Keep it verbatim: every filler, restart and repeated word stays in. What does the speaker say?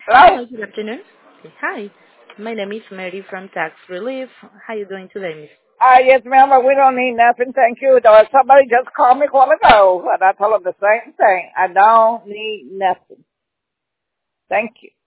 Hello? Hello, good afternoon. Hi, my name is Mary from Tax Relief. How you doing today, Miss? Uh, yes, ma'am, but we don't need nothing. Thank you. Though somebody just called me a while ago, and I told them the same thing. I don't need nothing. Thank you.